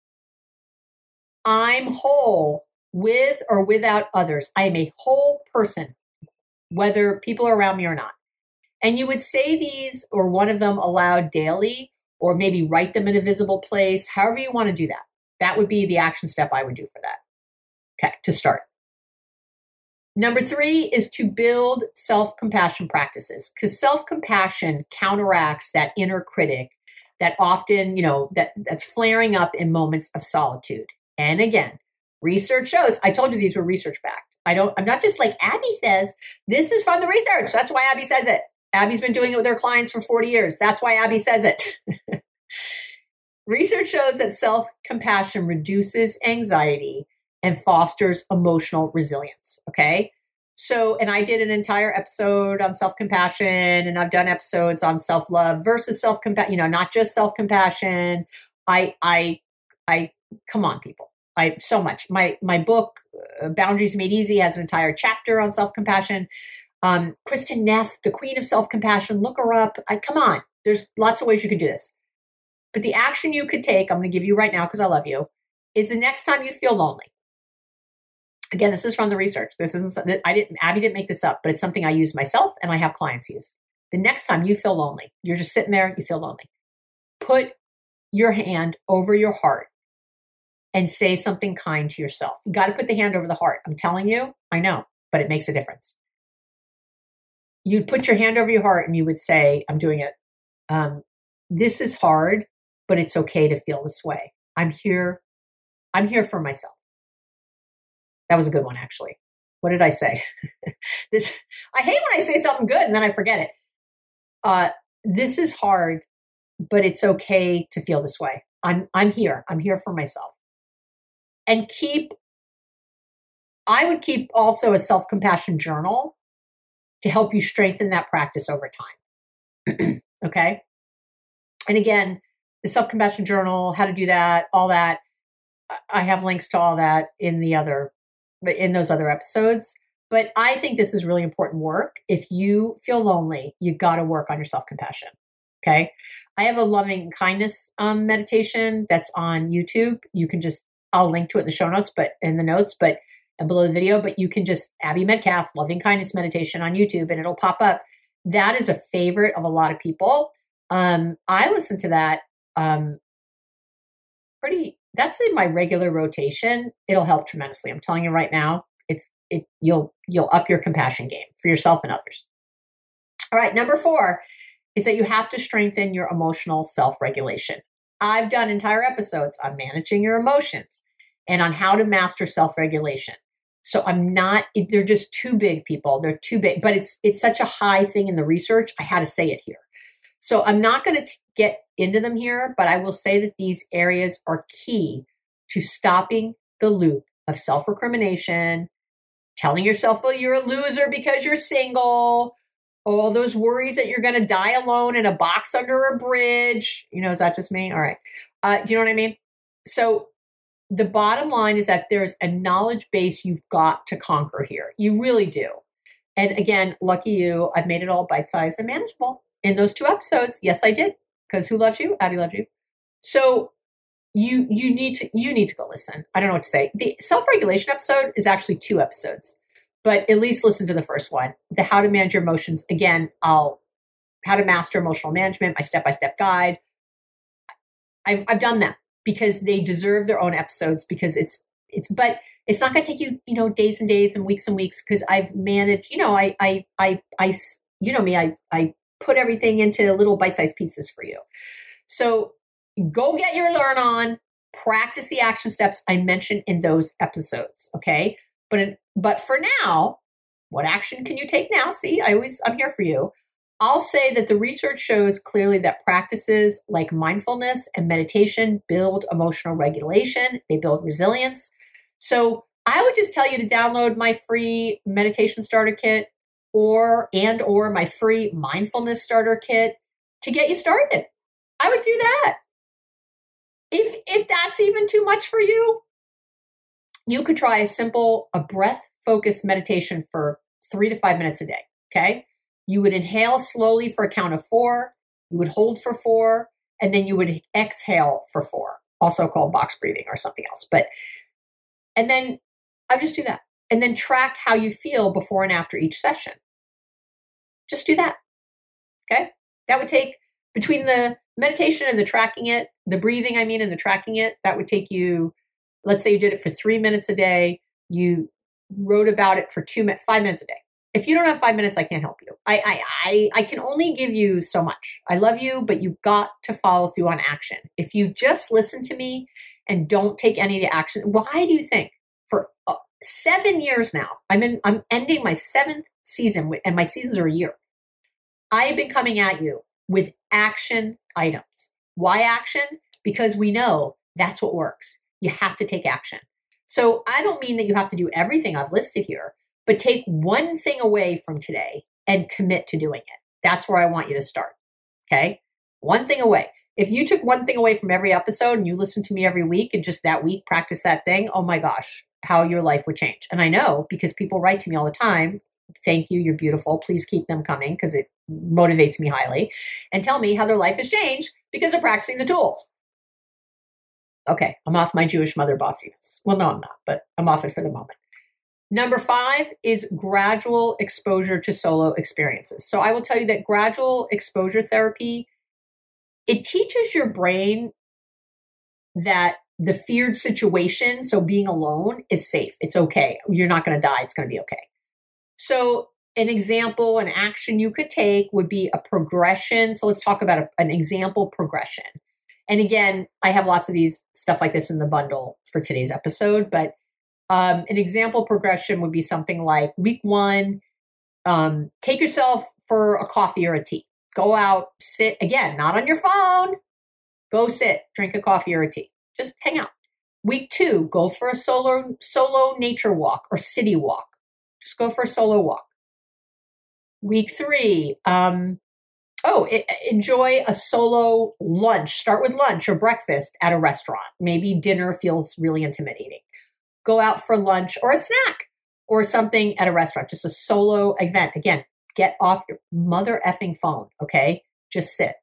I'm whole with or without others. I am a whole person, whether people are around me or not. And you would say these or one of them aloud daily, or maybe write them in a visible place, however you want to do that. That would be the action step I would do for that. Okay, to start. Number three is to build self-compassion practices, because self-compassion counteracts that inner critic that often, you know, that, that's flaring up in moments of solitude. And again, research shows, I told you these were research backed. I don't, I'm not just like Abby says, this is from the research. That's why Abby says it. Abby's been doing it with her clients for forty years. That's why Abby says it. Research shows that self-compassion reduces anxiety and fosters emotional resilience. Okay. So, and I did an entire episode on self-compassion, and I've done episodes on self-love versus self-compassion, you know, not just self-compassion. I, I, I, come on, people. I, so much. My, my book, uh, Boundaries Made Easy, has an entire chapter on self-compassion. Um, Kristen Neff, the queen of self-compassion, look her up. I, come on. There's lots of ways you could do this. But the action you could take, I'm going to give you right now because I love you, is the next time you feel lonely. Again, this is from the research. This isn't, I didn't, Abby didn't make this up, but it's something I use myself and I have clients use. The next time you feel lonely, you're just sitting there, you feel lonely, put your hand over your heart and say something kind to yourself. You got to put the hand over the heart. I'm telling you, I know, but it makes a difference. You'd put your hand over your heart and you would say, I'm doing it. Um, this is hard, but it's okay to feel this way. I'm here. I'm here for myself. That was a good one, actually. What did I say? this I hate when I say something good and then I forget it. Uh, this is hard, but it's okay to feel this way. I'm I'm here. I'm here for myself. And keep, I would keep also a self-compassion journal to help you strengthen that practice over time. Okay? And again, the self-compassion journal, how to do that, all that, I have links to all that in the other, in those other episodes. But I think this is really important work. If you feel lonely, you got to work on your self-compassion. Okay. I have a loving kindness um, meditation that's on YouTube. You can just, I'll link to it in the show notes, but in the notes, but and below the video, but you can just Abby Medcalf, loving kindness meditation on YouTube, and it'll pop up. That is a favorite of a lot of people. Um, I listen to that um, pretty, that's in my regular rotation. It'll help tremendously. I'm telling you right now, it's, it, you'll, you'll up your compassion game for yourself and others. All right. Number four is that you have to strengthen your emotional self-regulation. I've done entire episodes on managing your emotions and on how to master self-regulation. So I'm not, they're just too big, people. They're too big, but it's, it's such a high thing in the research. I had to say it here. So I'm not going to get into them here, but I will say that these areas are key to stopping the loop of self-recrimination, telling yourself, well, you're a loser because you're single, all those worries that you're going to die alone in a box under a bridge. You know, is that just me? All right. Uh, do you know what I mean? So the bottom line is that there's a knowledge base you've got to conquer here. You really do. And again, lucky you, I've made it all bite-sized and manageable in those two episodes. Yes, I did. Because who loves you? Abby loves you. So you you need to you need to go listen. I don't know what to say. The self-regulation episode is actually two episodes, but at least listen to the first one. The how to manage your emotions. Again, I'll how to master emotional management, my step-by-step guide. I've I've done that because they deserve their own episodes because it's it's but it's not going to take you, you know, days and days and weeks and weeks because I've managed, you know, I I I I you know me, I I put everything into little bite-sized pieces for you. So go get your learn on, practice the action steps I mentioned in those episodes. Okay. But, in, but for now, what action can you take now? See, I always, I'm here for you. I'll say that the research shows clearly that practices like mindfulness and meditation build emotional regulation. They build resilience. So I would just tell you to download my free meditation starter kit or, and, or my free mindfulness starter kit to get you started. I would do that. If, if that's even too much for you, you could try a simple, a breath focused meditation for three to five minutes a day. Okay. You would inhale slowly for a count of four. You would hold for four, and then you would exhale for four, also called box breathing or something else. But, and then I just do that. And then track how you feel before and after each session. Just do that. Okay. That would take between the meditation and the tracking it, the breathing, I mean, and the tracking it, that would take you, let's say you did it for three minutes a day. You wrote about it for two minutes, five minutes a day. If you don't have five minutes, I can't help you. I, I, I, I can only give you so much. I love you, but you've got to follow through on action. If you just listen to me and don't take any of the action, why do you think for uh, seven years now, I'm in, I'm ending my seventh season with, and my seasons are a year. I have been coming at you with action items. Why action? Because we know that's what works. You have to take action. So I don't mean that you have to do everything I've listed here, but take one thing away from today and commit to doing it. That's where I want you to start. Okay. One thing away. If you took one thing away from every episode and you listen to me every week and just that week practice that thing, oh my gosh, how your life would change. And I know because people write to me all the time. Thank you. You're beautiful. Please keep them coming because it motivates me highly and tell me how their life has changed because of practicing the tools. Okay. I'm off my Jewish mother bossiness. Well, no, I'm not, but I'm off it for the moment. Number five is gradual exposure to solo experiences. So I will tell you that gradual exposure therapy, it teaches your brain that the feared situation, so being alone, is safe. It's okay. You're not going to die. It's going to be okay. So an example, an action you could take would be a progression. So let's talk about a, an example progression. And again, I have lots of these stuff like this in the bundle for today's episode, but um, an example progression would be something like week one, um, take yourself for a coffee or a tea. Go out, sit, again, not on your phone. Go sit, drink a coffee or a tea. Just hang out. Week two, go for a solo solo nature walk or city walk. Just go for a solo walk. Week three, um, oh, it, enjoy a solo lunch. Start with lunch or breakfast at a restaurant. Maybe dinner feels really intimidating. Go out for lunch or a snack or something at a restaurant. Just a solo event. Again, get off your mother effing phone, okay? Just sit.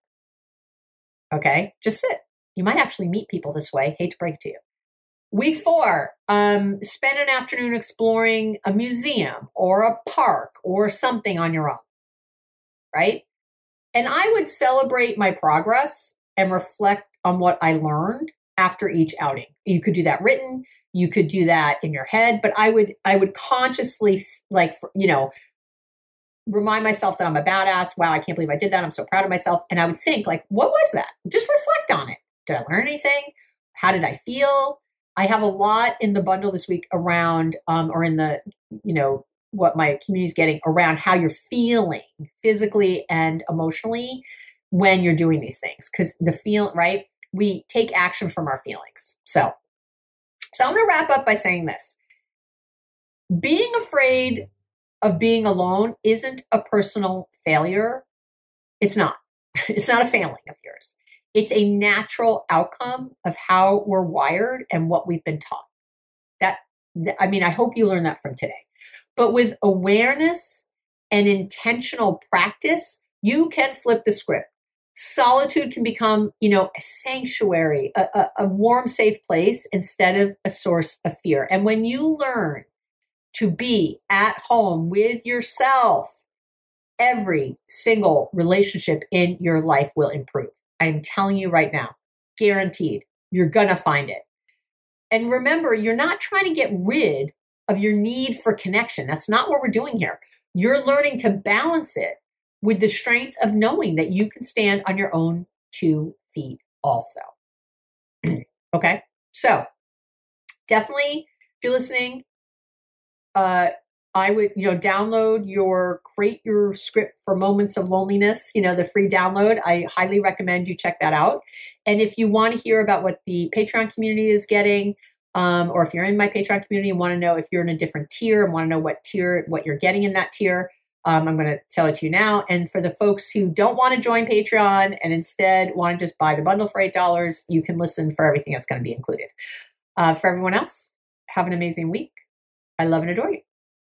Okay? Just sit. You might actually meet people this way. Hate to break it to you. Week four, um, spend an afternoon exploring a museum or a park or something on your own, right? And I would celebrate my progress and reflect on what I learned after each outing. You could do that written, you could do that in your head, but I would, I would consciously, like, you know, remind myself that I'm a badass. Wow, I can't believe I did that. I'm so proud of myself. And I would think, like, what was that? Just reflect on it. Did I learn anything? How did I feel? I have a lot in the bundle this week around, um, or in the, you know, what my community is getting around how you're feeling physically and emotionally when you're doing these things. Because the feel, right? We take action from our feelings. So, so I'm going to wrap up by saying this. Being afraid of being alone isn't a personal failure. It's not. It's not a failing of yours. It's a natural outcome of how we're wired and what we've been taught. That, I mean, I hope you learned that from today. But with awareness and intentional practice, you can flip the script. Solitude can become, you know, a sanctuary, a, a, a warm, safe place instead of a source of fear. And when you learn to be at home with yourself, every single relationship in your life will improve. I'm telling you right now, guaranteed, you're going to find it. And remember, you're not trying to get rid of your need for connection. That's not what we're doing here. You're learning to balance it with the strength of knowing that you can stand on your own two feet also. Okay? So definitely, if you're listening, uh, I would, you know, download your Create Your Script for Moments of Loneliness, you know, the free download. I highly recommend you check that out. And if you want to hear about what the Patreon community is getting, um, or if you're in my Patreon community and want to know if you're in a different tier and want to know what tier, what you're getting in that tier, um, I'm going to tell it to you now. And for the folks who don't want to join Patreon and instead want to just buy the bundle for eight dollars, you can listen for everything that's going to be included. Uh, for everyone else, have an amazing week. I love and adore you.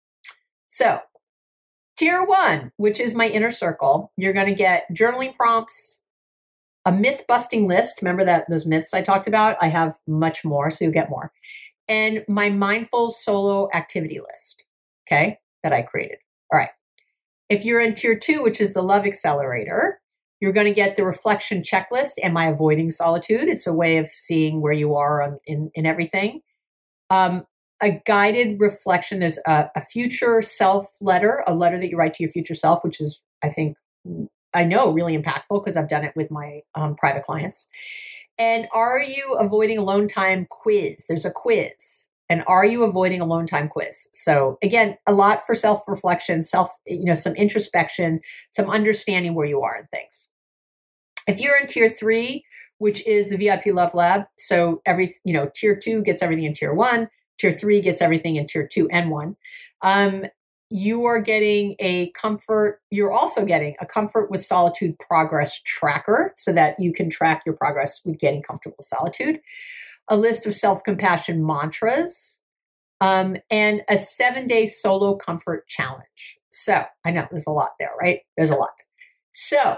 So, tier one, which is my inner circle, you're going to get journaling prompts, a myth busting list. Remember that those myths I talked about? I have much more, so you'll get more. And my mindful solo activity list, okay, that I created. All right. If you're in tier two, which is the love accelerator, you're going to get the reflection checklist. Am I avoiding solitude? It's a way of seeing where you are on, in, in everything. Um, A guided reflection. There's a, a future self letter, a letter that you write to your future self, which is, I think, I know, really impactful because I've done it with my um, private clients. And are you avoiding alone time quiz? There's a quiz. And are you avoiding alone time quiz? So again, a lot for self-reflection, self, you know, some introspection, some understanding where you are in things. If you're in tier three, which is the V I P Love Lab, so every, you know, tier two gets everything in tier one. Tier three gets everything in tier two and one. Um, you are getting a comfort. You're also getting a comfort with solitude progress tracker so that you can track your progress with getting comfortable with solitude. A list of self-compassion mantras, um, and a seven-day solo comfort challenge. So I know there's a lot there, right? There's a lot. So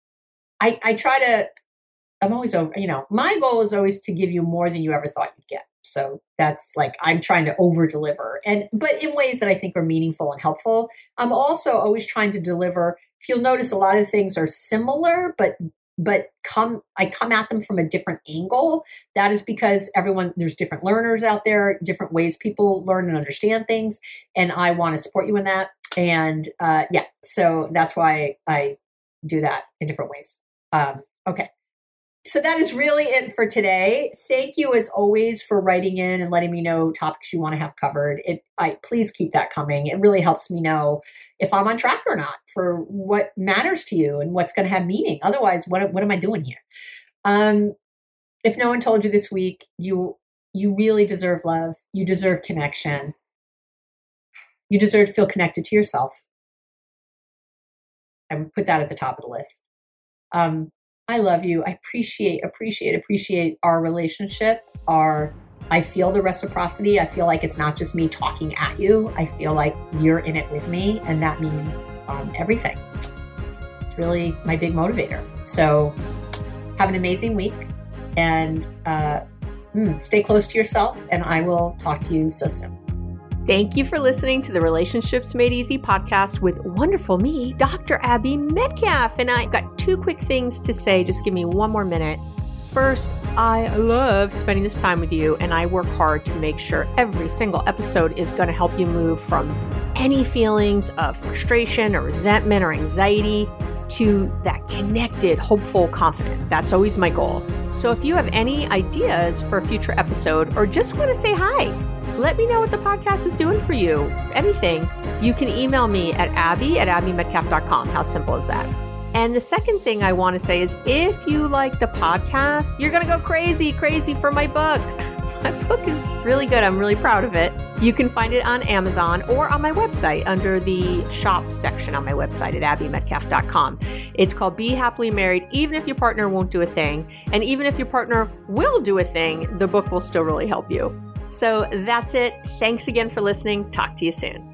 I, I try to, I'm always over, you know, my goal is always to give you more than you ever thought you'd get. So that's like, I'm trying to over deliver, and, but in ways that I think are meaningful and helpful. I'm also always trying to deliver. If you'll notice, a lot of things are similar, but, but come, I come at them from a different angle. That is because everyone, there's different learners out there, different ways people learn and understand things. And I want to support you in that. and uh, yeah, so that's why I do that in different ways. Um, okay. So that is really it for today. Thank you as always for writing in and letting me know topics you want to have covered. It, I please keep that coming. It really helps me know if I'm on track or not for what matters to you and what's going to have meaning. Otherwise, what, what am I doing here? Um, if no one told you this week, you, you really deserve love. You deserve connection. You deserve to feel connected to yourself. I would put that at the top of the list. Um, I love you. I appreciate, appreciate, appreciate our relationship. Our, I feel the reciprocity. I feel like it's not just me talking at you. I feel like you're in it with me, and that means um, everything. It's really my big motivator. So have an amazing week, and uh, mm, stay close to yourself, and I will talk to you so soon. Thank you for listening to the Relationships Made Easy podcast with wonderful me, Doctor Abby Metcalf. And I've got two quick things to say. Just give me one more minute. First, I love spending this time with you, and I work hard to make sure every single episode is going to help you move from any feelings of frustration or resentment or anxiety to that connected, hopeful, confident. That's always my goal. So if you have any ideas for a future episode or just want to say hi, let me know what the podcast is doing for you. Anything, you can email me at abby at abby metcalf dot com. How simple is that? And the second thing I want to say is if you like the podcast, you're going to go crazy, crazy for my book. My book is really good. I'm really proud of it. You can find it on Amazon or on my website under the shop section on my website at abby metcalf dot com. It's called Be Happily Married, Even If Your Partner Won't Do a Thing. And even if your partner will do a thing, the book will still really help you. So that's it. Thanks again for listening. Talk to you soon.